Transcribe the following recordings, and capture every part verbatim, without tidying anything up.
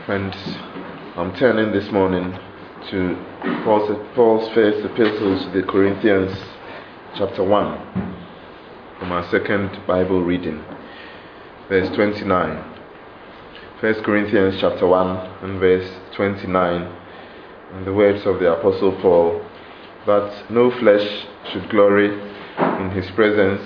And I'm turning this morning to Paul's, Paul's first epistle to the Corinthians, chapter one, from our second Bible reading, verse twenty-nine. First Corinthians chapter one and verse twenty-nine, and the words of the Apostle Paul, that no flesh should glory in his presence,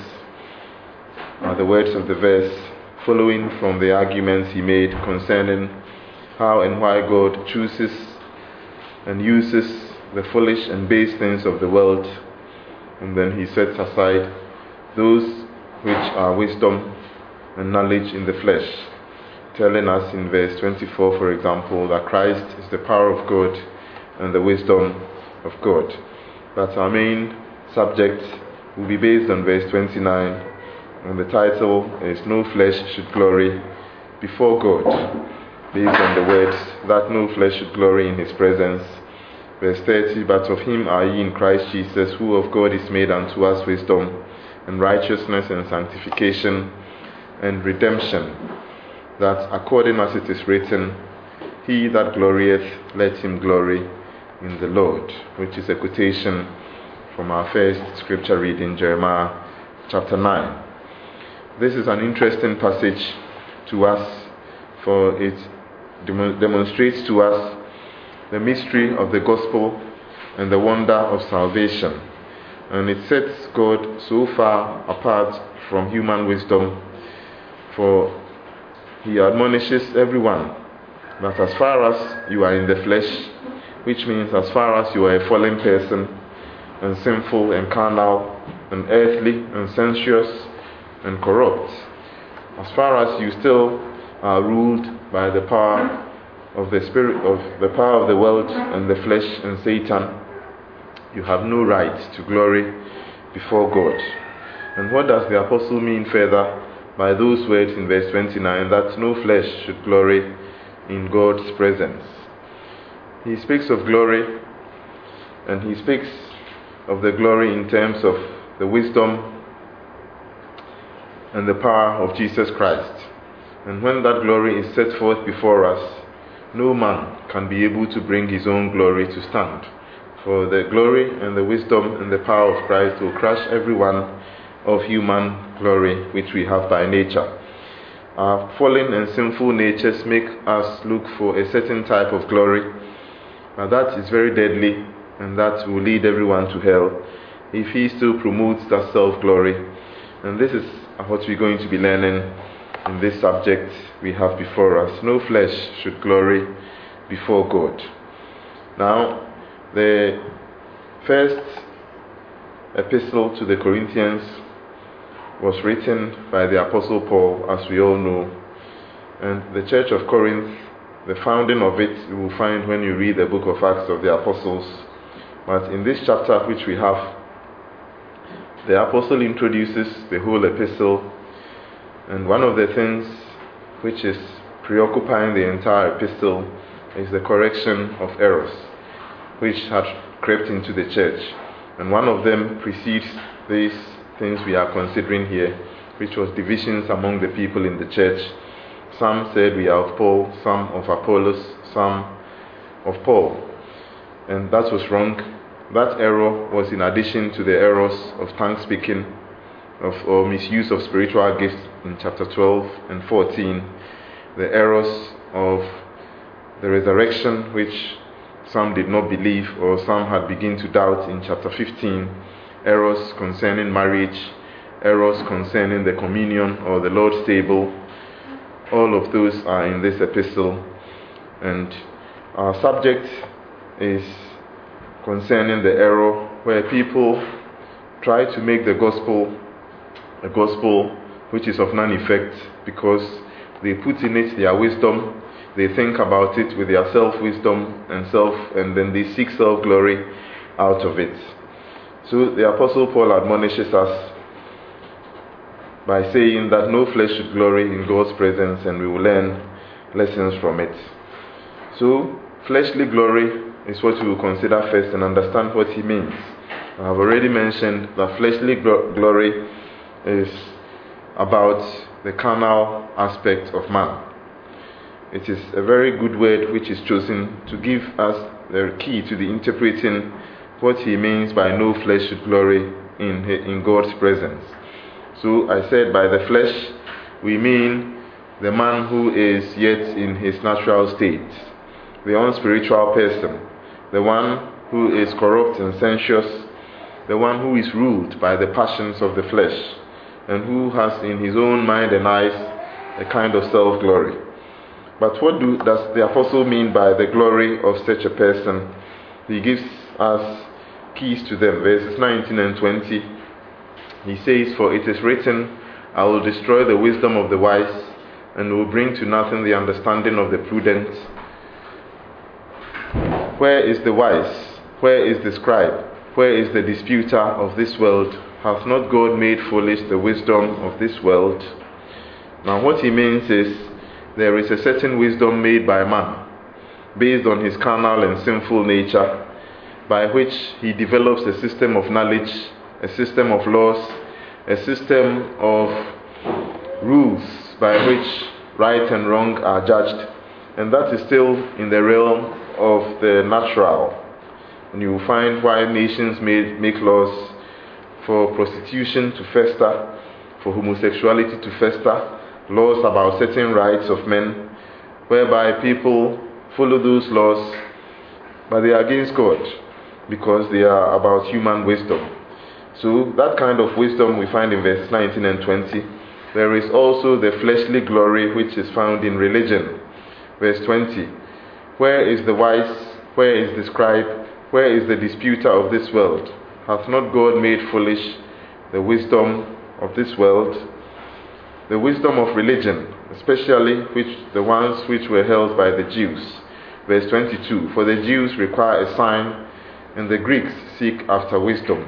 are the words of the verse following from the arguments he made concerning how and why God chooses and uses the foolish and base things of the world, and then he sets aside those which are wisdom and knowledge in the flesh, telling us in verse twenty-four, for example, that Christ is the power of God and the wisdom of God. That our main subject will be based on verse twenty-nine, and the title is No Flesh Should Glory Before God, based on the words that no flesh should glory in his presence. Verse thirty, but of him are ye in Christ Jesus, who of God is made unto us wisdom, and righteousness, and sanctification, and redemption, that according as it is written, he that glorieth, let him glory in the Lord, which is a quotation from our first scripture reading, Jeremiah chapter nine. This is an interesting passage to us, for it demonstrates to us the mystery of the gospel and the wonder of salvation, and it sets God so far apart from human wisdom, for he admonishes everyone that as far as you are in the flesh, which means as far as you are a fallen person and sinful and carnal and earthly and sensuous and corrupt, as far as you still are ruled by the power of the spirit of the power of the world and the flesh and Satan, you have no right to glory before God. And what does the apostle mean further by those words in verse twenty-nine, that no flesh should glory in God's presence? He speaks of glory, and he speaks of the glory in terms of the wisdom and the power of Jesus Christ. And when that glory is set forth before us, no man can be able to bring his own glory to stand. For the glory and the wisdom and the power of Christ will crush every one of human glory which we have by nature. Our fallen and sinful natures make us look for a certain type of glory, but that is very deadly, and that will lead everyone to hell if he still promotes that self-glory. And this is what we're going to be learning in this subject we have before us. No flesh should glory before God. Now, the first epistle to the Corinthians was written by the Apostle Paul, as we all know. And the church of Corinth, the founding of it, you will find when you read the book of Acts of the Apostles. But in this chapter which we have, the apostle introduces the whole epistle, and one of the things which is preoccupying the entire epistle is the correction of errors which had crept into the church. And one of them precedes these things we are considering here, which was divisions among the people in the church. Some said we are of Paul, some of Apollos, some of Paul. And that was wrong. That error was in addition to the errors of tongue speaking, of or misuse of spiritual gifts in chapter twelve and fourteen, the errors of the resurrection, which some did not believe or some had begun to doubt in chapter fifteen, errors concerning marriage, errors concerning the communion or the Lord's table. All of those are in this epistle, and our subject is concerning the error where people try to make the gospel a gospel which is of none effect, because they put in it their wisdom, they think about it with their self-wisdom and self, and then they seek self-glory out of it. So the Apostle Paul admonishes us by saying that no flesh should glory in God's presence, and we will learn lessons from it. So fleshly glory is what we will consider first and understand what he means. I have already mentioned that fleshly glory is about the carnal aspect of man. it is a very good word which is chosen to give us the key to the interpreting what he means by no flesh should glory in, in God's presence. So I said by the flesh we mean the man who is yet in his natural state, the unspiritual person, the one who is corrupt and sensuous, the one who is ruled by the passions of the flesh, and who has in his own mind and eyes a kind of self-glory. But what do, does the apostle mean by the glory of such a person? He gives us keys to them. Verses nineteen and twenty. He says, "For it is written, I will destroy the wisdom of the wise, and will bring to nothing the understanding of the prudent." Where is the wise? Where is the scribe? Where is the disputer of this world? Hath not God made foolish the wisdom of this world? Now what he means is, there is a certain wisdom made by man, based on his carnal and sinful nature, by which he develops a system of knowledge, a system of laws, a system of rules by which right and wrong are judged. And that is still in the realm of the natural. And you will find why nations made, make laws for prostitution to fester, for homosexuality to fester, laws about certain rights of men, whereby people follow those laws, but they are against God, because they are about human wisdom. So that kind of wisdom we find in verses nineteen and twenty. There is also the fleshly glory which is found in religion. Verse twenty. Where is the wise? Where is the scribe? Where is the disputer of this world? Hath not God made foolish the wisdom of this world? The wisdom of religion, especially which the ones which were held by the Jews. Verse twenty-two. For the Jews require a sign, and the Greeks seek after wisdom.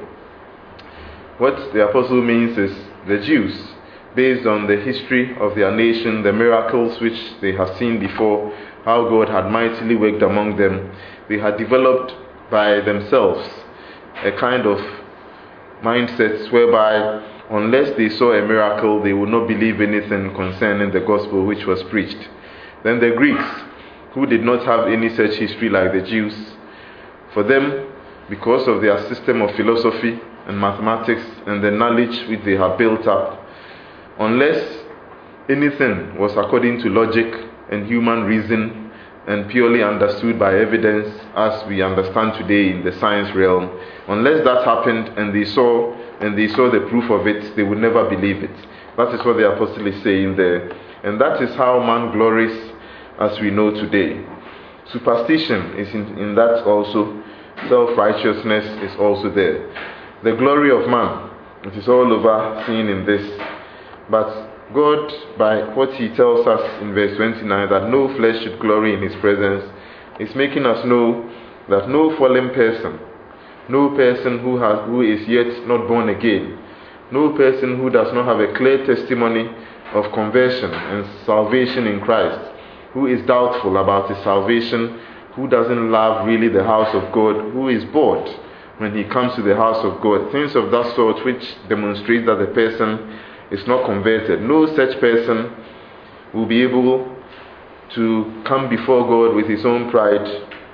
What the apostle means is, the Jews, based on the history of their nation, the miracles which they have seen before, how God had mightily worked among them, they had developed by themselves a kind of mindset whereby unless they saw a miracle, they would not believe anything concerning the gospel which was preached. Then the Greeks, who did not have any such history like the Jews, for them, because of their system of philosophy and mathematics and the knowledge which they have built up, unless anything was according to logic and human reason and purely understood by evidence as we understand today in the science realm, unless that happened and they saw and they saw the proof of it, they would never believe it. That is what the apostle is saying there. And that is how man glories as we know today. Superstition is in, in that also. Self-righteousness is also there. The glory of man, it is all over seen in this. But God, by what he tells us in verse twenty-nine, that no flesh should glory in his presence, is making us know that no fallen person, no person who has who is yet not born again, no person who does not have a clear testimony of conversion and salvation in Christ, who is doubtful about his salvation, who doesn't love really the house of God, who is bored when he comes to the house of God, things of that sort which demonstrate that the person is not converted. No such person will be able to come before God with his own pride,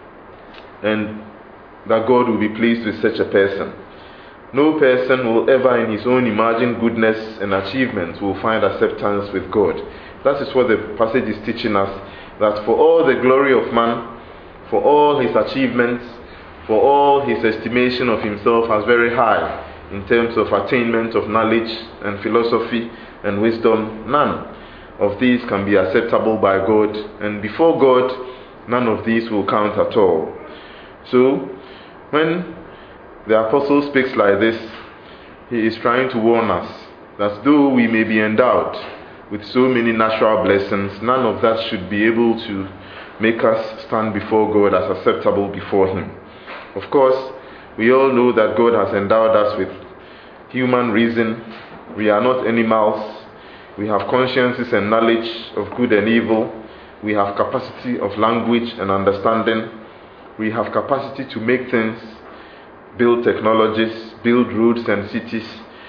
and that God will be pleased with such a person. No person will ever in his own imagined goodness and achievements will find acceptance with God. That is what the passage is teaching us, that for all the glory of man, for all his achievements, for all his estimation of himself as very high in terms of attainment of knowledge and philosophy and wisdom, none of these can be acceptable by God, and before God none of these will count at all. So when the apostle speaks like this, he is trying to warn us that though we may be endowed with so many natural blessings, none of that should be able to make us stand before God as acceptable before him. Of course, we all know that God has endowed us with human reason. We are not animals. We have consciences and knowledge of good and evil. We have capacity of language and understanding. We have capacity to make things, build technologies, build roads and cities.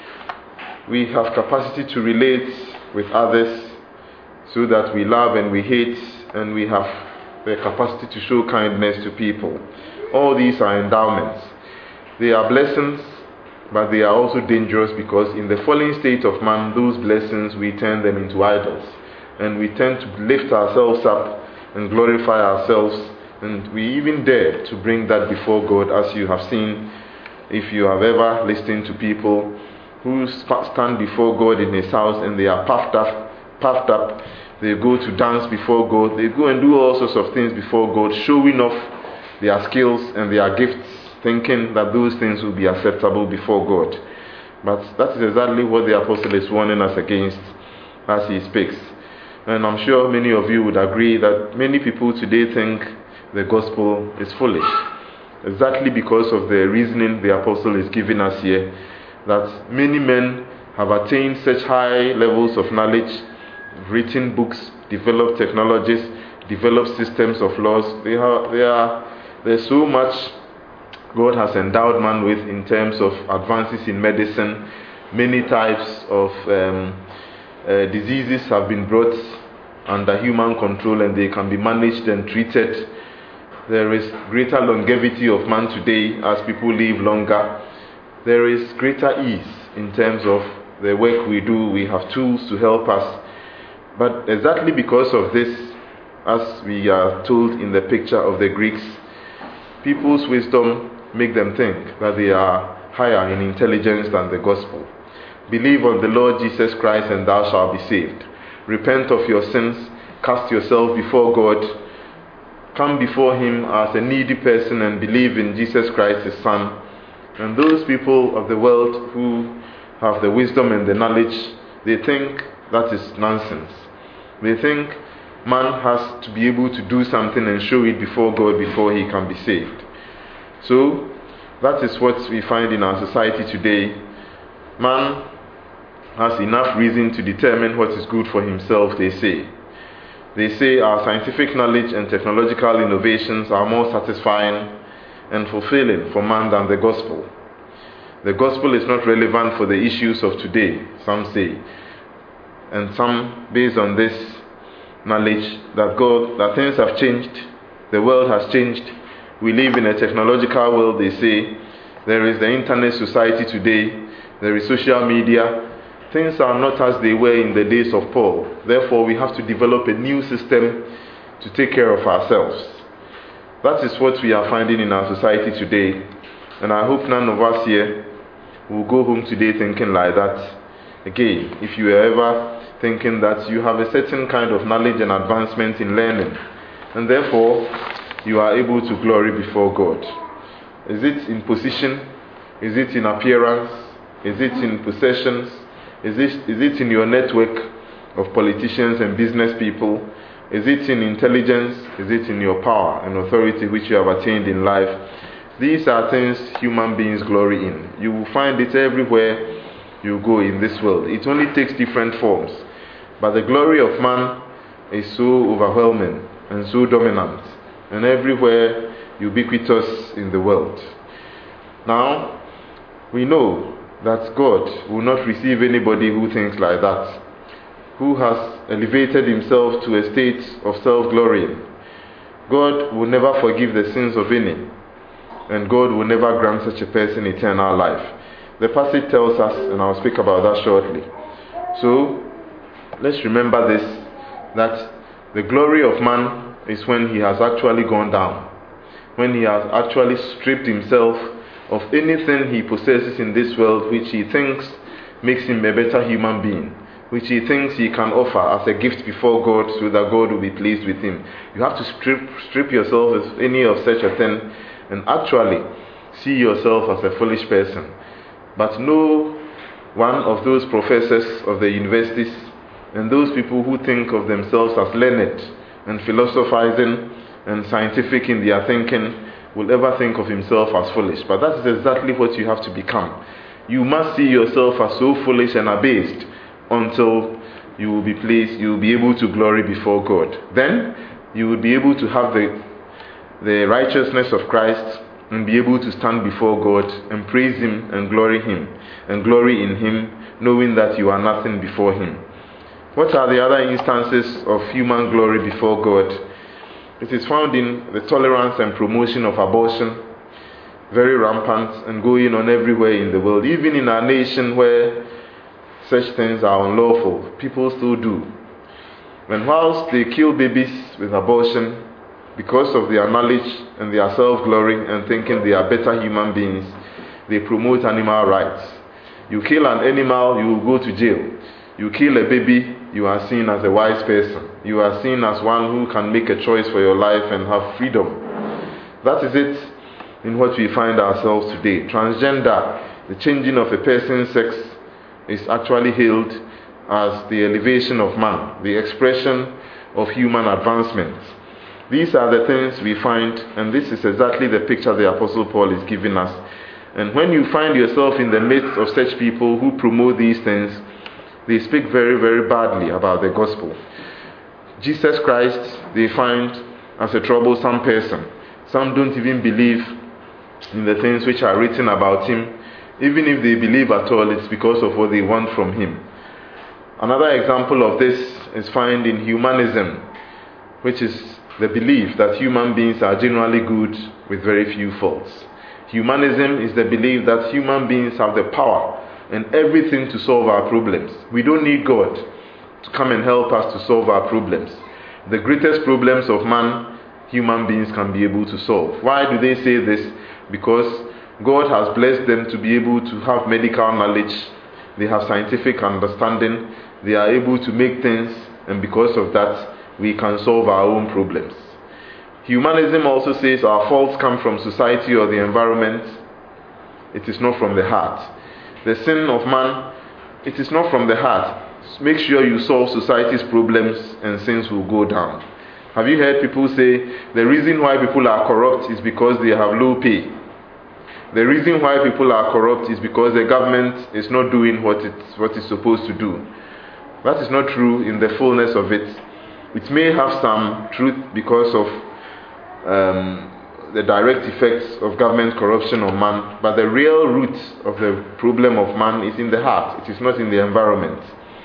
We have capacity to relate with others so that we love and we hate and we have the capacity to show kindness to people. All these are endowments. They are blessings, but they are also dangerous, because in the fallen state of man, those blessings, we turn them into idols. And we tend to lift ourselves up and glorify ourselves, and we even dare to bring that before God, as you have seen if you have ever listened to people who stand before God in His house and they are puffed up, puffed up. They go to dance before God. They go and do all sorts of things before God, showing off their skills and their gifts, thinking that those things will be acceptable before God. But that is exactly what the apostle is warning us against as he speaks. And I'm sure many of you would agree that many people today think the gospel is foolish. Exactly because of the reasoning the apostle is giving us here, that many men have attained such high levels of knowledge, written books, developed technologies, developed systems of laws. They are, they are, there's so much God has endowed man with in terms of advances in medicine. Many types of um, uh, diseases have been brought under human control, and they can be managed and treated. There is greater longevity of man today as people live longer. There is greater ease in terms of the work we do. We have tools to help us. But exactly because of this, as we are told in the picture of the Greeks, people's wisdom make them think that they are higher in intelligence than the gospel. Believe on the Lord Jesus Christ and thou shalt be saved. Repent of your sins, cast yourself before God, come before Him as a needy person and believe in Jesus Christ, His Son. And those people of the world who have the wisdom and the knowledge, they think that is nonsense. They think man has to be able to do something and show it before God before he can be saved. So, that is what we find in our society today. Man has enough reason to determine what is good for himself, they say. They say our scientific knowledge and technological innovations are more satisfying and fulfilling for man than the gospel. The gospel is not relevant for the issues of today, some say. And some, based on this knowledge that God, that things have changed, the world has changed. We live in a technological world, they say. There is the internet society today. There is social media. Things are not as they were in the days of Paul. Therefore, we have to develop a new system to take care of ourselves. That is what we are finding in our society today. And I hope none of us here will go home today thinking like that. Again, if you are ever thinking that you have a certain kind of knowledge and advancement in learning, and therefore you are able to glory before God. Is it in position? Is it in appearance? Is it in possessions? Is it, is it in your network of politicians and business people? Is it in intelligence? Is it in your power and authority which you have attained in life? These are things human beings glory in. You will find it everywhere you go in this world. It only takes different forms. But the glory of man is so overwhelming and so dominant and everywhere ubiquitous in the world. Now, we know that God will not receive anybody who thinks like that, who has elevated himself to a state of self-glorying. God will never forgive the sins of any, and God will never grant such a person eternal life. The passage tells us, and I'll speak about that shortly. So, let's remember this, that the glory of man is when he has actually gone down, when he has actually stripped himself of anything he possesses in this world which he thinks makes him a better human being, which he thinks he can offer as a gift before God so that God will be pleased with him. You have to strip, strip yourself of any of such a thing and actually see yourself as a foolish person. But no one of those professors of the universities and those people who think of themselves as learned and philosophizing and scientific in their thinking will ever think of himself as foolish. But that is exactly what you have to become. You must see yourself as so foolish and abased until you will be pleased, you will be able to glory before God. Then you will be able to have the, the righteousness of Christ and be able to stand before God and praise Him and glory Him and glory in Him, knowing that you are nothing before Him. What are the other instances of human glory before God? It is found in the tolerance and promotion of abortion, very rampant and going on everywhere in the world. Even in our nation where such things are unlawful, people still do. And whilst they kill babies with abortion because of their knowledge and their self-glory and thinking they are better human beings, they promote animal rights. You kill an animal, you will go to jail. You kill a baby, you are seen as a wise person. You are seen as one who can make a choice for your life and have freedom. That is it in what we find ourselves today. Transgender, the changing of a person's sex, is actually hailed as the elevation of man, the expression of human advancement. These are the things we find, and this is exactly the picture the Apostle Paul is giving us. And when you find yourself in the midst of such people who promote these things, they speak very, very badly about the gospel. Jesus Christ, they find as a troublesome person. Some don't even believe in the things which are written about him. Even if they believe at all, it's because of what they want from him. Another example of this is found in humanism, which is the belief that human beings are generally good with very few faults. Humanism is the belief that human beings have the power and everything to solve our problems. We don't need God to come and help us to solve our problems. The greatest problems of man, human beings can be able to solve. Why do they say this? Because God has blessed them to be able to have medical knowledge. They have scientific understanding. They are able to make things, and because of that, we can solve our own problems. Humanism also says our faults come from society or the environment. It is not from the heart. The sin of man, it is not from the heart. Make sure you solve society's problems and sins will go down. Have you heard people say the reason why people are corrupt is because they have low pay? The reason why people are corrupt is because the government is not doing what it's, what it's supposed to do. That is not true in the fullness of it. It may have some truth because of um, the direct effects of government corruption on man, but the real root of the problem of man is in the heart. It is not in the environment.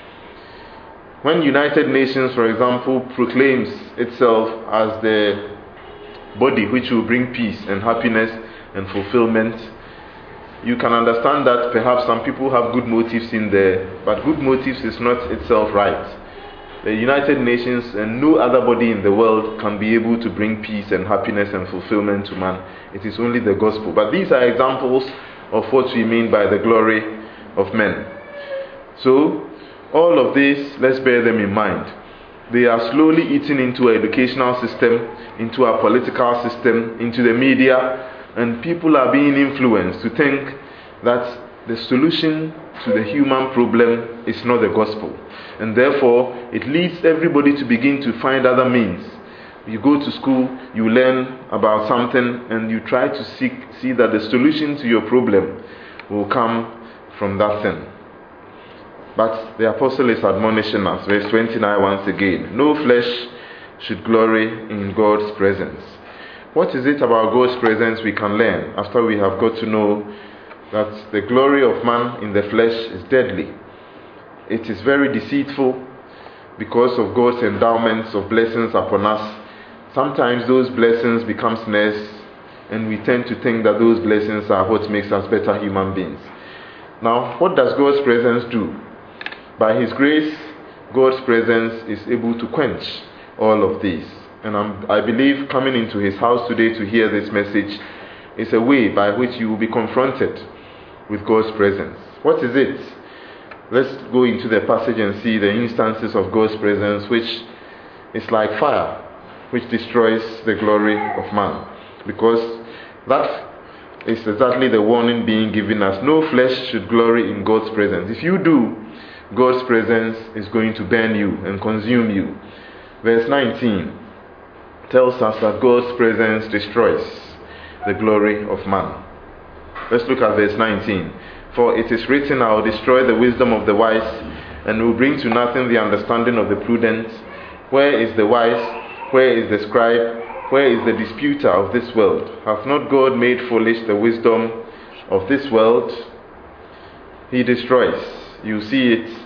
When United Nations, for example, proclaims itself as the body which will bring peace and happiness and fulfillment, you can understand that perhaps some people have good motives in there, but good motives is not itself right. The United Nations and no other body in the world can be able to bring peace and happiness and fulfillment to man. It is only the gospel. But these are examples of what we mean by the glory of men. So, all of these, let's bear them in mind. They are slowly eating into our educational system, into our political system, into the media, and people are being influenced to think that the solution to the human problem is not the gospel. And therefore, it leads everybody to begin to find other means. You go to school, you learn about something, and you try to seek, see that the solution to your problem will come from that thing. But the apostle is admonishing us, verse twenty-nine once again, no flesh should glory in God's presence. What is it about God's presence we can learn after we have got to know that the glory of man in the flesh is deadly? It is very deceitful because of God's endowments of blessings upon us. Sometimes those blessings become snares, and we tend to think that those blessings are what makes us better human beings. Now, what does God's presence do? By His grace, God's presence is able to quench all of these. And I'm, I believe coming into His house today to hear this message is a way by which you will be confronted with God's presence. What is it? Let's go into the passage and see the instances of God's presence, which is like fire, which destroys the glory of man. Because that is exactly the warning being given us. No flesh should glory in God's presence. If you do, God's presence is going to burn you and consume you. Verse nineteen tells us that God's presence destroys the glory of man. Let's look at verse nineteen. For it is written, I will destroy the wisdom of the wise, and will bring to nothing the understanding of the prudent. Where is the wise? Where is the scribe? Where is the disputer of this world? Hath not God made foolish the wisdom of this world? He destroys. You see it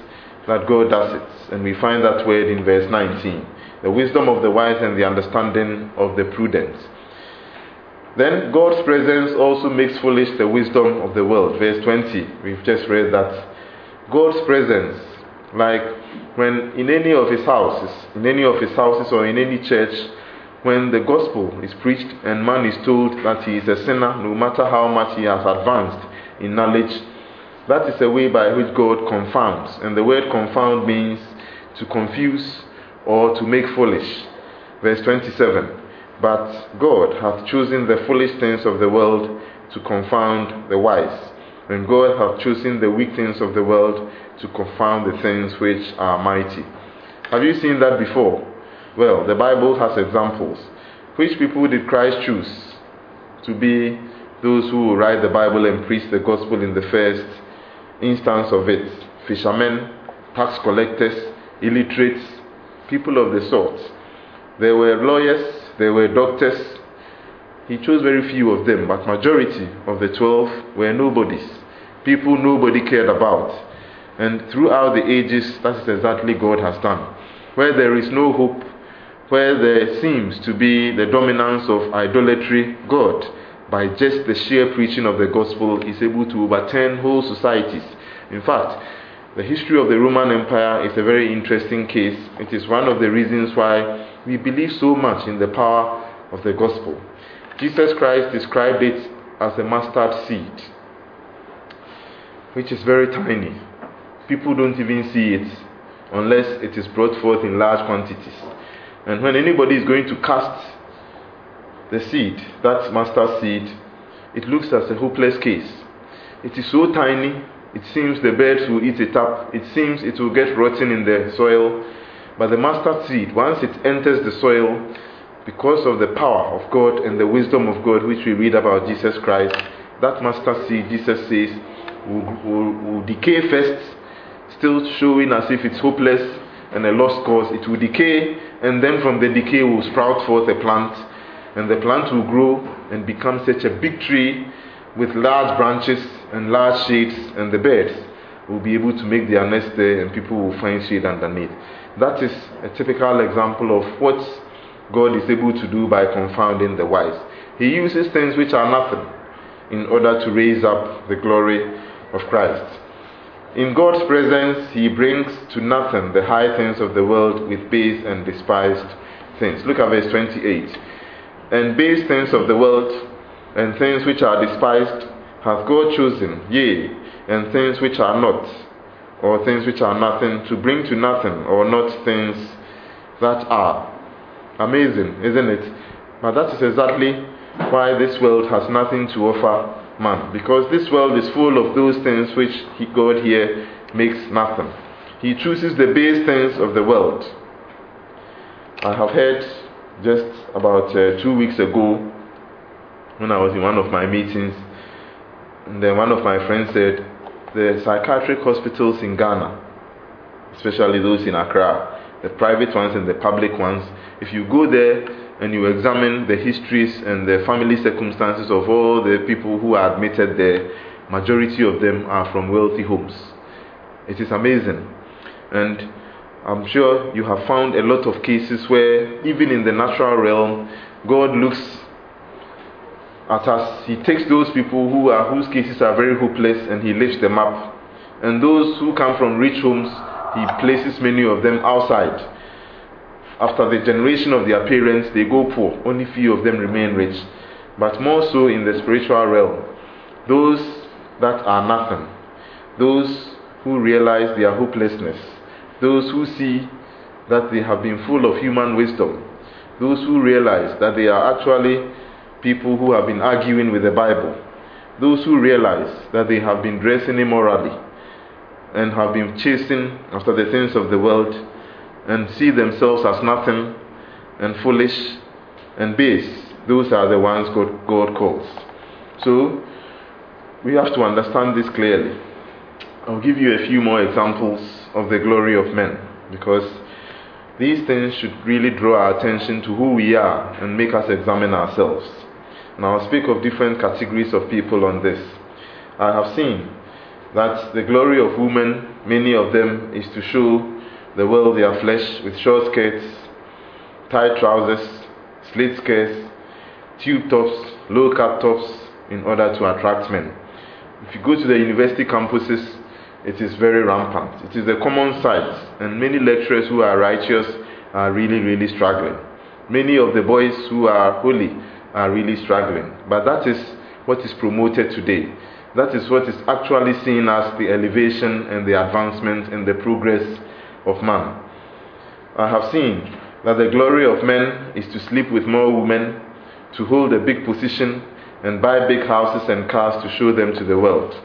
that God does it. And we find that word in verse nineteen. The wisdom of the wise and the understanding of the prudent. Then God's presence also makes foolish the wisdom of the world. Verse twenty, we've just read that. God's presence, like when in any of his houses, in any of his houses or in any church, when the gospel is preached and man is told that he is a sinner, no matter how much he has advanced in knowledge, that is a way by which God confounds. And the word confound means to confuse or to make foolish. Verse twenty-seven. But God hath chosen the foolish things of the world to confound the wise. And God hath chosen the weak things of the world to confound the things which are mighty. Have you seen that before? Well, the Bible has examples. Which people did Christ choose to be those who will write the Bible and preach the gospel in the first instance of it? Fishermen, tax collectors, illiterates, people of the sort. There were lawyers, there were doctors. He chose very few of them, but majority of the twelve were nobodies. People nobody cared about. And throughout the ages, that is exactly God has done. Where there is no hope, where there seems to be the dominance of idolatry, God, by just the sheer preaching of the gospel, is able to overturn whole societies. In fact, the history of the Roman Empire is a very interesting case. It is one of the reasons why we believe so much in the power of the gospel. Jesus Christ described it as a mustard seed, which is very tiny. People don't even see it unless it is brought forth in large quantities. And when anybody is going to cast the seed, that mustard seed, it looks as a hopeless case. It is so tiny, it seems the birds will eat it up. It seems it will get rotten in the soil. But the mustard seed, once it enters the soil, because of the power of God and the wisdom of God, which we read about Jesus Christ, that mustard seed, Jesus says, will, will, will decay first, still showing as if it's hopeless and a lost cause. It will decay, and then from the decay will sprout forth a plant, and the plant will grow and become such a big tree with large branches and large shades, and the birds will be able to make their nest there, and people will find shade underneath. That is a typical example of what God is able to do by confounding the wise. He uses things which are nothing in order to raise up the glory of Christ. In God's presence, he brings to nothing the high things of the world with base and despised things. Look at verse twenty-eight. And base things of the world and things which are despised hath God chosen, yea, and things which are not, or things which are nothing, to bring to nothing, or not things that are. Amazing, isn't it? But that is exactly why this world has nothing to offer man, because this world is full of those things which he, God here makes nothing. He chooses the base things of the world. I have heard just about uh, two weeks ago, when I was in one of my meetings, and then one of my friends said, the psychiatric hospitals in Ghana, especially those in Accra, the private ones and the public ones, if you go there and you examine the histories and the family circumstances of all the people who are admitted there, majority of them are from wealthy homes. It is amazing. And I'm sure you have found a lot of cases where, even in the natural realm, God looks at us. He takes those people who are whose cases are very hopeless and he lifts them up. And those who come from rich homes, he places many of them outside. After the generation of their parents, they go poor. Only few of them remain rich. But more so in the spiritual realm, those that are nothing, those who realize their hopelessness, those who see that they have been full of human wisdom, those who realize that they are actually people who have been arguing with the Bible, those who realize that they have been dressing immorally and have been chasing after the things of the world and see themselves as nothing and foolish and base, those are the ones God, God calls. So we have to understand this clearly. I'll give you a few more examples of the glory of men, because these things should really draw our attention to who we are and make us examine ourselves. And I'll speak of different categories of people on this. I have seen that the glory of women many of them, is to show the world their flesh with short skirts, tight trousers, slit skirts, tube tops, low-cut tops, in order to attract men. If you go to the university campuses, it is very rampant. It is a common sight, and many lecturers who are righteous are really, really struggling. Many of the boys who are holy are really struggling. But that is what is promoted today. That is what is actually seen as the elevation and the advancement and the progress of man. I have seen that the glory of men is to sleep with more women, to hold a big position, and buy big houses and cars to show them to the world.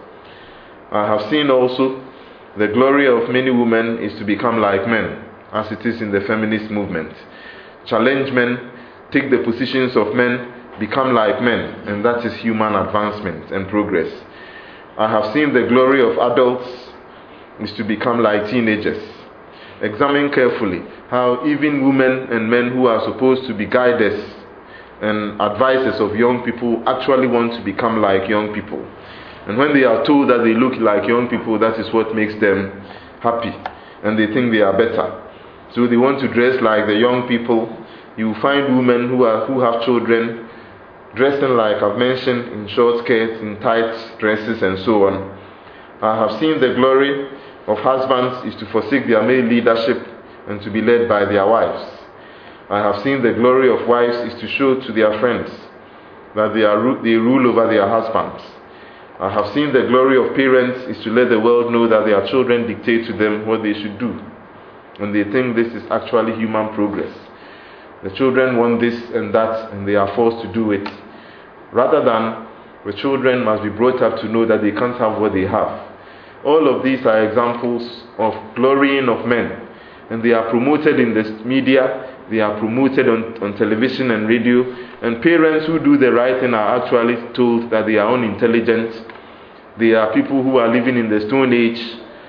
I have seen also the glory of many women is to become like men, as it is in the feminist movement. Challenge men, take the positions of men, become like men, and that is human advancement and progress. I have seen the glory of adults is to become like teenagers. Examine carefully how even women and men who are supposed to be guiders and advisors of young people actually want to become like young people. And when they are told that they look like young people, that is what makes them happy, and they think they are better. So they want to dress like the young people. You find women who are who have children dressing like I've mentioned, in short skirts, in tight dresses, and so on. I have seen the glory of husbands is to forsake their male leadership and to be led by their wives. I have seen the glory of wives is to show to their friends that they, are, they rule over their husbands. I have seen the glory of parents is to let the world know that their children dictate to them what they should do. And they think this is actually human progress. The children want this and that, and they are forced to do it. Rather than the children must be brought up to know that they can't have what they have. All of these are examples of glorying of men. And they are promoted in the media, they are promoted on, on television and radio. And parents who do the right thing are actually told that they are unintelligent. They are people who are living in the Stone Age.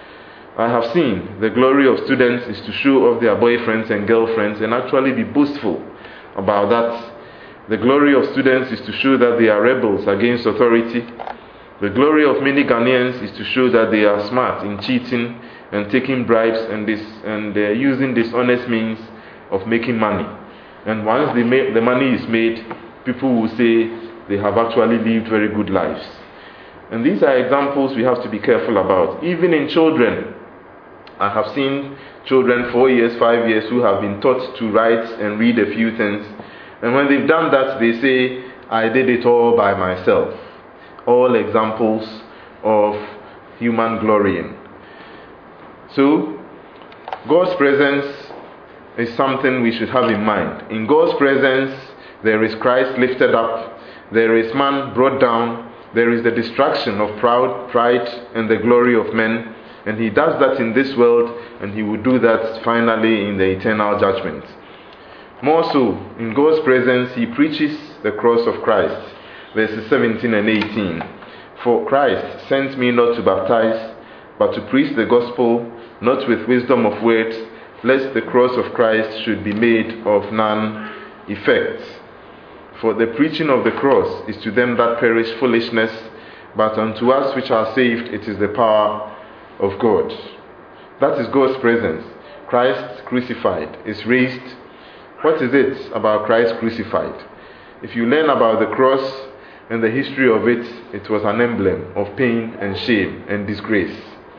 I have seen the glory of students is to show off their boyfriends and girlfriends and actually be boastful about that. The glory of students is to show that they are rebels against authority. The glory of many Ghanaians is to show that they are smart in cheating and taking bribes and, this, and uh, using dishonest means of making money. And once the, ma- the money is made, people will say they have actually lived very good lives. And these are examples we have to be careful about. Even in children, I have seen children four years, five years who have been taught to write and read a few things. And when they've done that, they say, I did it all by myself. All examples of human glorying. So, God's presence is something we should have in mind. In God's presence, there is Christ lifted up, there is man brought down, there is the destruction of proud pride and the glory of men, and he does that in this world, and he will do that finally in the eternal judgment. More so, in God's presence, he preaches the cross of Christ. Verses seventeen and eighteen. For Christ sent me not to baptize, but to preach the gospel, not with wisdom of words, lest the cross of Christ should be made of none effect. For the preaching of the cross is to them that perish foolishness, but unto us which are saved it is the power of God. That is God's presence. Christ crucified is raised. What is it about Christ crucified? If you learn about the cross and the history of it, it was an emblem of pain and shame and disgrace.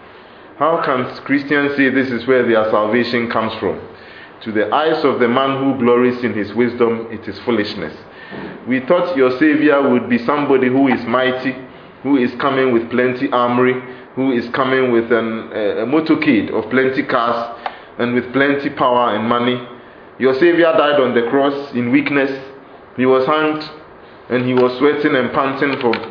How can Christians say this is where their salvation comes from? To the eyes of the man who glories in his wisdom, it is foolishness. We thought your Savior would be somebody who is mighty, who is coming with plenty armory, who is coming with an, a, a motorcade of plenty cars and with plenty power and money. Your Savior died on the cross in weakness. He was hanged and he was sweating and panting for,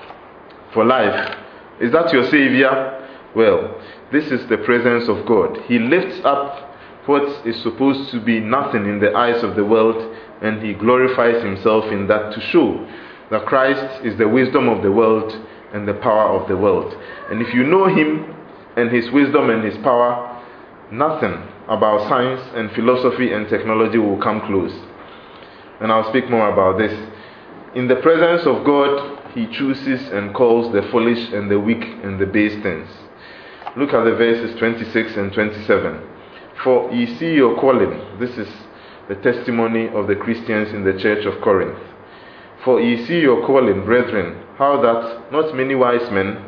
for life. Is that your Savior? Well, this is the presence of God. He lifts up what is supposed to be nothing in the eyes of the world, and he glorifies himself in that to show that Christ is the wisdom of the world and the power of the world. And if you know him and his wisdom and his power, nothing about science and philosophy and technology will come close. And I'll speak more about this. In the presence of God, he chooses and calls the foolish and the weak and the base things. Look at the verses twenty-six and twenty-seven. For ye see your calling. This is the testimony of the Christians in the church of Corinth. For ye see your calling, brethren, how that not many wise men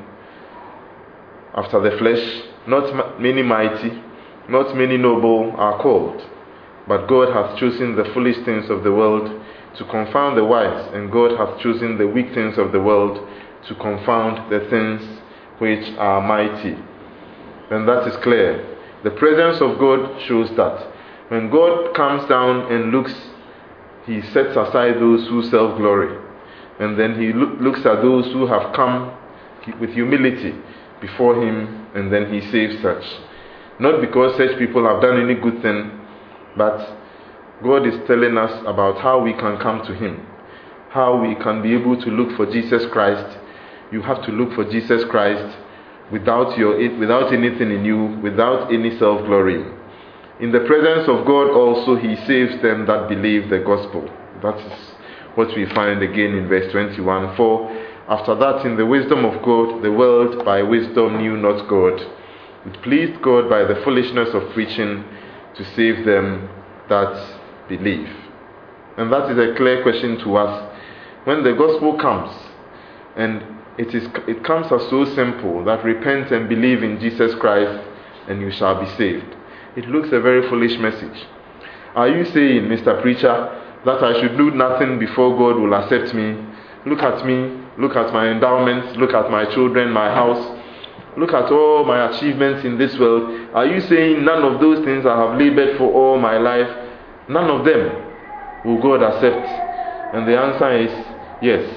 after the flesh, not many mighty, not many noble are called. But God hath chosen the foolish things of the world to confound the wise, and God hath chosen the weak things of the world to confound the things which are mighty. And that is clear. The presence of God shows that. When God comes down and looks, he sets aside those who self-glory. And then he lo- looks at those who have come with humility before him, and then he saves such. Not because such people have done any good thing, but God is telling us about how we can come to him, how we can be able to look for Jesus Christ. You have to look for Jesus Christ without your without anything in you, without any self-glory. In the presence of God also he saves them that believe the gospel. That is what we find again in verse twenty-one. For after that, in the wisdom of God, the world by wisdom knew not God. It pleased God by the foolishness of preaching to save them that believe. And that is a clear question to us. When the gospel comes, and it is it comes as so simple that repent and believe in Jesus Christ and you shall be saved. It looks a very foolish message. Are you saying, Mister Preacher, that I should do nothing before God will accept me? Look at me, look at my endowments, look at my children, my house, look at all my achievements in this world. Are you saying none of those things I have labored for all my life, none of them will God accept? And the answer is yes.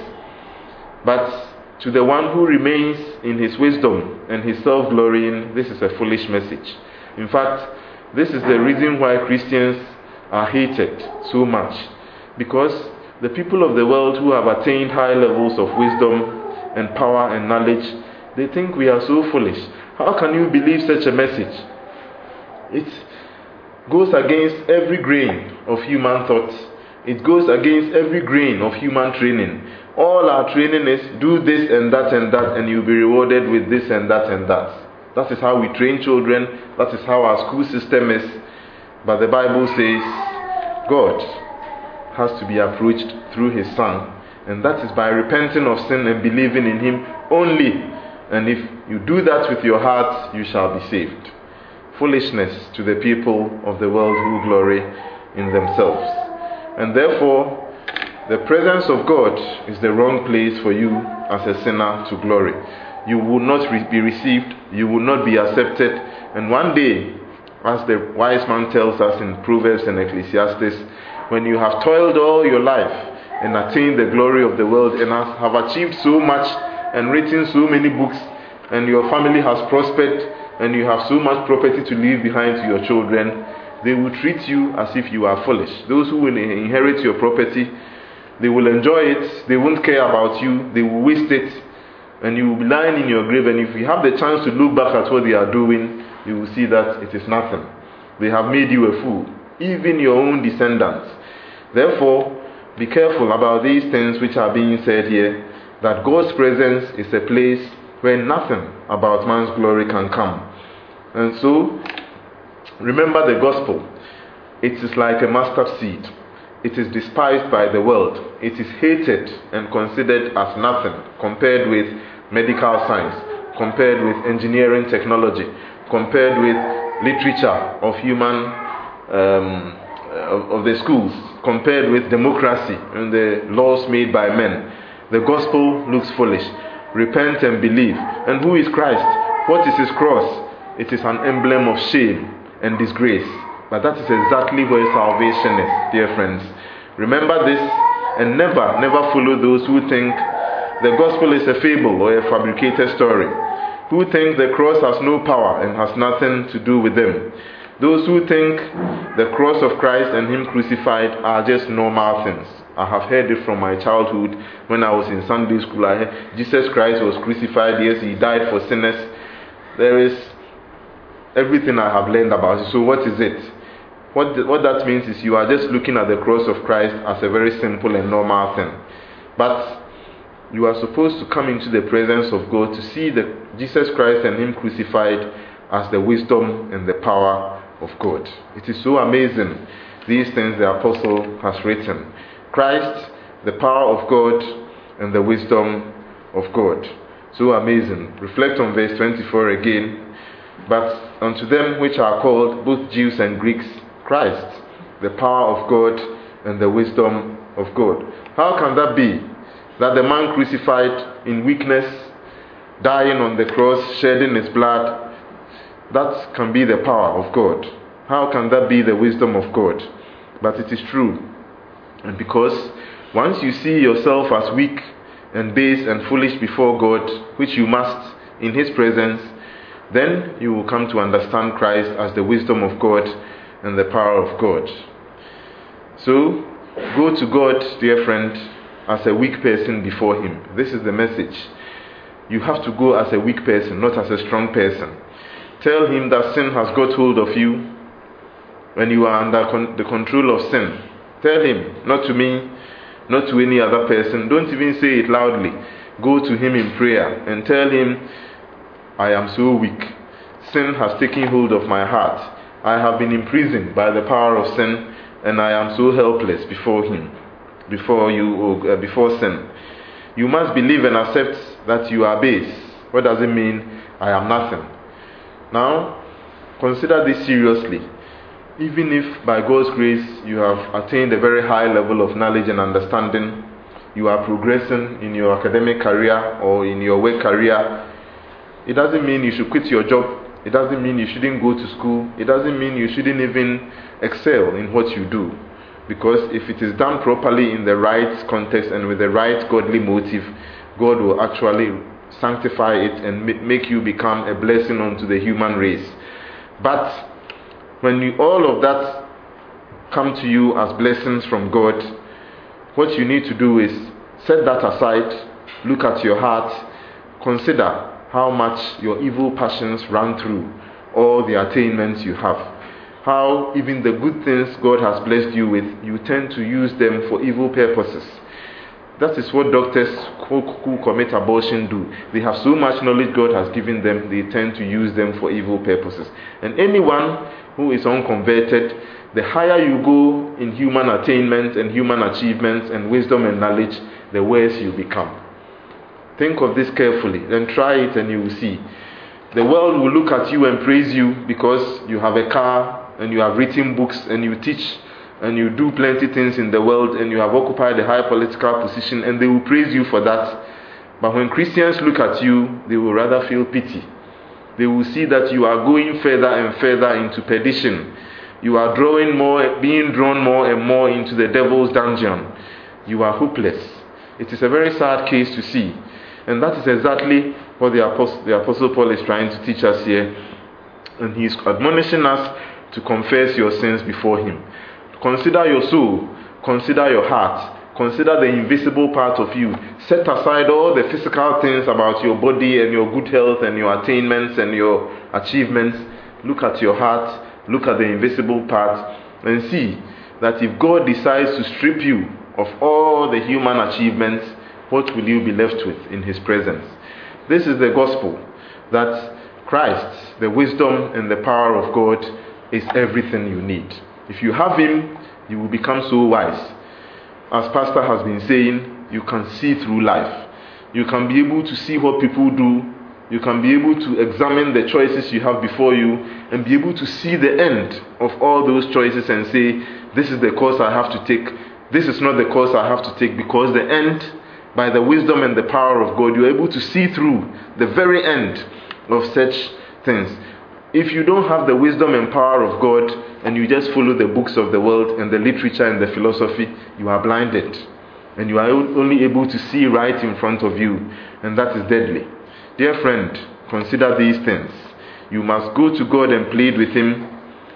But to the one who remains in his wisdom and his self-glorying, this is a foolish message. In fact, this is the reason why Christians are hated so much. Because the people of the world who have attained high levels of wisdom and power and knowledge, they think we are so foolish. How can you believe such a message? It goes against every grain of human thought. It goes against every grain of human training. All our training is do this and that and that, and you'll be rewarded with this and that and that. That is how we train children. That is how our school system is. But the Bible says God has to be approached through his Son, and that is by repenting of sin and believing in him only. And if you do that with your heart, you shall be saved. Foolishness to the people of the world who glory in themselves. And therefore, the presence of God is the wrong place for you as a sinner to glory. You will not re- be received, you will not be accepted, and one day, as the wise man tells us in Proverbs and Ecclesiastes, when you have toiled all your life and attained the glory of the world and have achieved so much and written so many books, and your family has prospered and you have so much property to leave behind to your children, they will treat you as if you are foolish. Those who will inherit your property, they will enjoy it, they won't care about you, they will waste it, and you will be lying in your grave. And if you have the chance to look back at what they are doing, you will see that it is nothing. They have made you a fool, even your own descendants. Therefore, be careful about these things which are being said here, that God's presence is a place where nothing about man's glory can come. And so, remember the gospel. It is like a mustard seed. It is despised by the world. It is hated and considered as nothing compared with medical science, compared with engineering technology, compared with literature of human, um, of, of the schools, compared with democracy and the laws made by men. The gospel looks foolish. Repent and believe. And who is Christ? What is his cross? It is an emblem of shame and disgrace. But that is exactly where salvation is, dear friends. Remember this, and never, never follow those who think the gospel is a fable or a fabricated story, who think the cross has no power and has nothing to do with them. Those who think the cross of Christ and him crucified are just normal things. I have heard it from my childhood when I was in Sunday school. I heard Jesus Christ was crucified. Yes, he died for sinners. There is everything I have learned about it. So what is it? What, th- what that means is you are just looking at the cross of Christ as a very simple and normal thing. But you are supposed to come into the presence of God to see the Jesus Christ and him crucified as the wisdom and the power of God. It is so amazing, these things the apostle has written. Christ, the power of God, and the wisdom of God. So amazing. Reflect on verse twenty-four again. But unto them which are called, both Jews and Greeks, Christ, the power of God and the wisdom of God. How can that be? That the man crucified in weakness, dying on the cross, shedding his blood, that can be the power of God. How can that be the wisdom of God? But it is true. And because once you see yourself as weak and base and foolish before God, which you must in His presence, then you will come to understand Christ as the wisdom of God and the power of God. So, go to God, dear friend, as a weak person before Him. This is the message. You have to go as a weak person, not as a strong person. Tell Him that sin has got hold of you when you are under con- the control of sin. Tell Him, not to me, not to any other person. Don't even say it loudly. Go to Him in prayer and tell Him, I am so weak. Sin has taken hold of my heart. I have been imprisoned by the power of sin, and I am so helpless before Him, before you, uh, before sin. You must believe and accept that you are base. What does it mean? I am nothing. Now, consider this seriously. Even if by God's grace you have attained a very high level of knowledge and understanding, you are progressing in your academic career or in your work career, it doesn't mean you should quit your job. It doesn't mean you shouldn't go to school. It doesn't mean you shouldn't even excel in what you do. Because if it is done properly in the right context and with the right godly motive, God will actually sanctify it and make you become a blessing unto the human race. But when you, all of that come to you as blessings from God, what you need to do is set that aside, look at your heart, consider how much your evil passions run through all the attainments you have. How even the good things God has blessed you with, you tend to use them for evil purposes. That is what doctors who, who commit abortion do. They have so much knowledge God has given them, they tend to use them for evil purposes. And anyone who is unconverted, the higher you go in human attainment and human achievements and wisdom and knowledge, the worse you become. Think of this carefully, then try it and you will see. The world will look at you and praise you because you have a car and you have written books and you teach and you do plenty things in the world and you have occupied a high political position, and they will praise you for that. But when Christians look at you, they will rather feel pity. They will see that you are going further and further into perdition. You are drawing more, being drawn more and more into the devil's dungeon. You are hopeless. It is a very sad case to see. And that is exactly what the Apostle, the Apostle Paul is trying to teach us here. And he is admonishing us to confess your sins before him. Consider your soul. Consider your heart. Consider the invisible part of you. Set aside all the physical things about your body and your good health and your attainments and your achievements. Look at your heart. Look at the invisible part and see that if God decides to strip you of all the human achievements, what will you be left with in His presence? This is the gospel, that Christ, the wisdom and the power of God, is everything you need. If you have Him, you will become so wise. As Pastor has been saying, you can see through life. You can be able to see what people do. You can be able to examine the choices you have before you and be able to see the end of all those choices and say, this is the course I have to take. This is not the course I have to take, because the end, by the wisdom and the power of God, you are able to see through the very end of such things. If you don't have the wisdom and power of God and you just follow the books of the world and the literature and the philosophy, you are blinded. And you are only able to see right in front of you. And that is deadly. Dear friend, consider these things. You must go to God and plead with Him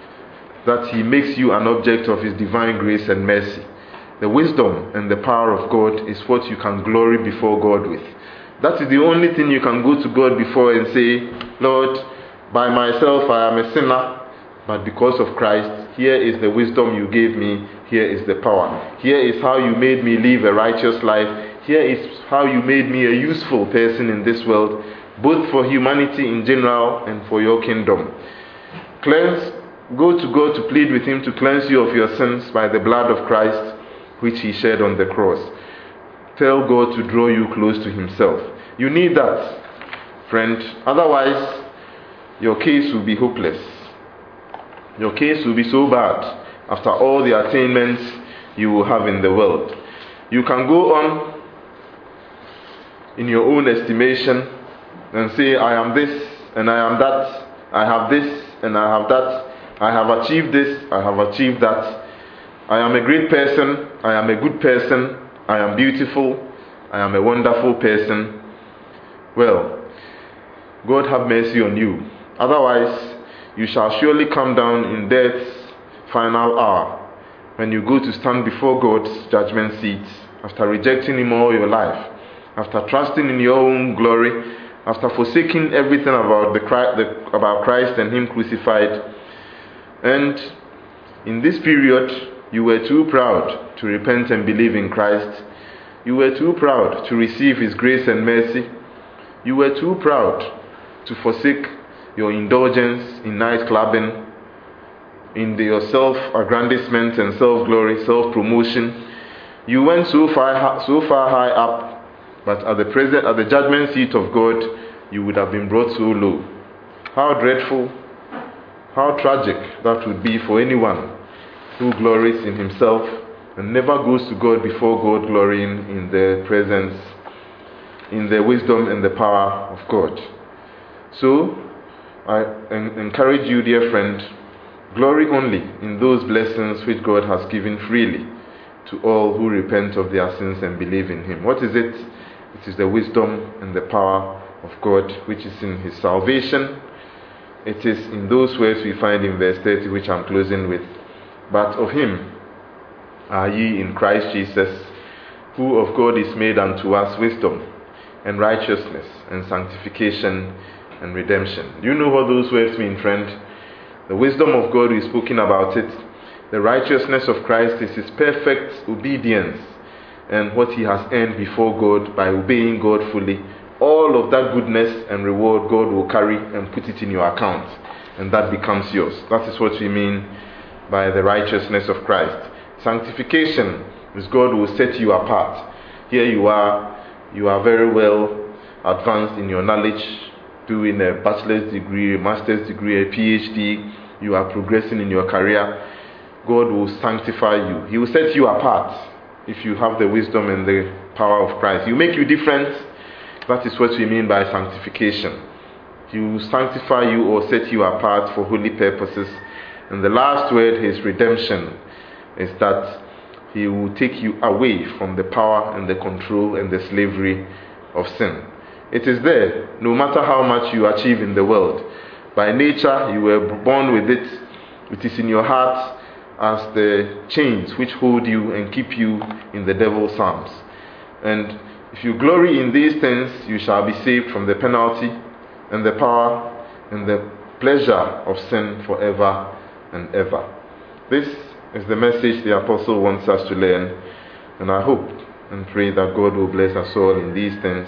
that He makes you an object of His divine grace and mercy. The wisdom and the power of God is what you can glory before God with. That is the only thing you can go to God before and say, Lord, by myself I am a sinner, but because of Christ, here is the wisdom you gave me, here is the power. Here is how you made me live a righteous life. Here is how you made me a useful person in this world. both for humanity in general and for your kingdom. Cleanse, go to God to plead with him to cleanse you of your sins by the blood of Christ, which he shed on the cross. Tell God to draw you close to himself. You need that, friend. Otherwise, your case will be hopeless. Your case will be so bad after all the attainments you will have in the world. You can go on in your own estimation and say, I am this and I am that, I have this and I have that, I have achieved this, I have achieved that, I am a great person, I am a good person, I am beautiful, I am a wonderful person. Well, God have mercy on you. Otherwise, you shall surely come down in death's final hour, when you go to stand before God's judgment seat, after rejecting him all your life, after trusting in your own glory, after forsaking everything about the, the about Christ and him crucified. And in this period, you were too proud to repent and believe in Christ. You were too proud to receive his grace and mercy. You were too proud to forsake your indulgence in night clubbing, in the, your self-aggrandizement and self-glory, self-promotion. You went so far, so far high up, but at the present, at the judgment seat of God, you would have been brought so low. How dreadful, how tragic that would be for anyone who glories in himself and never goes to God before God, glorying in the presence, in the wisdom and the power of God. So, I encourage you, dear friend, glory only in those blessings which God has given freely to all who repent of their sins and believe in him. What is it? It is the wisdom and the power of God, which is in his salvation. It is in those words we find in verse thirty, which I'm closing with. But of him are ye in Christ Jesus, who of God is made unto us wisdom and righteousness and sanctification and redemption. Do you know what those words mean, friend? The wisdom of God, we've spoken about it. The righteousness of Christ is his perfect obedience and what he has earned before God by obeying God fully. All of that goodness and reward God will carry and put it in your account, and that becomes yours. That is what we mean by the righteousness of Christ. Sanctification is God will set you apart. Here you are, you are very well advanced in your knowledge, doing a bachelor's degree, a master's degree, a PhD. You are progressing in your career. God will sanctify you. He will set you apart if you have the wisdom and the power of Christ. He will make you different. That is what we mean by sanctification. He will sanctify you or set you apart for holy purposes. And the last word, his redemption, is that he will take you away from the power and the control and the slavery of sin. It is there, no matter how much you achieve in the world. By nature, you were born with it. It is in your heart as the chains which hold you and keep you in the devil's arms. And if you glory in these things, you shall be saved from the penalty and the power and the pleasure of sin forever and ever. This is the message the apostle wants us to learn, and I hope and pray that God will bless us all in these things,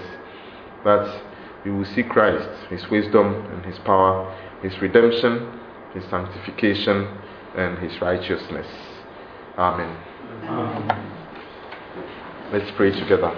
that we will see Christ, his wisdom and his power, his redemption, his sanctification, and his righteousness. Amen. Amen. Let's pray together.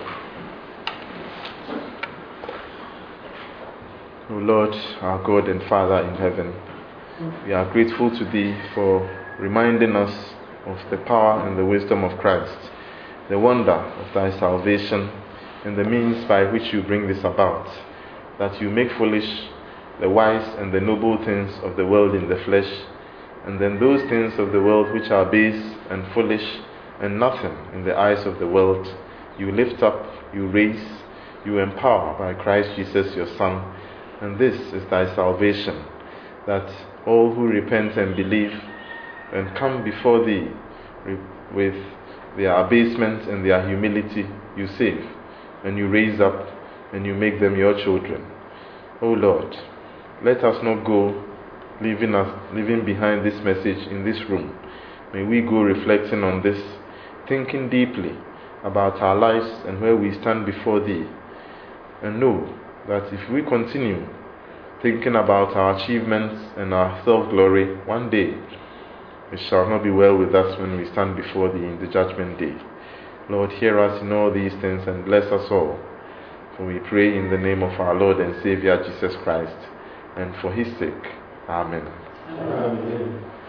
O Lord, our God and Father in heaven, we are grateful to Thee for reminding us of the power and the wisdom of Christ, the wonder of Thy salvation, and the means by which You bring this about, that You make foolish the wise and the noble things of the world in the flesh, and then those things of the world which are base and foolish and nothing in the eyes of the world, You lift up, You raise, You empower by Christ Jesus Your Son. And this is Thy salvation, that all who repent and believe and come before Thee with their abasement and their humility, You save, and You raise up, and You make them Your children. O Lord, let us not go leaving us leaving behind this message in this room. May we go reflecting on this, thinking deeply about our lives and where we stand before Thee, and know that if we continue thinking about our achievements and our self-glory, one day it shall not be well with us when we stand before Thee in the judgment day. Lord, hear us in all these things and bless us all. For we pray in the name of our Lord and Savior Jesus Christ, and for His sake. Amen. Amen.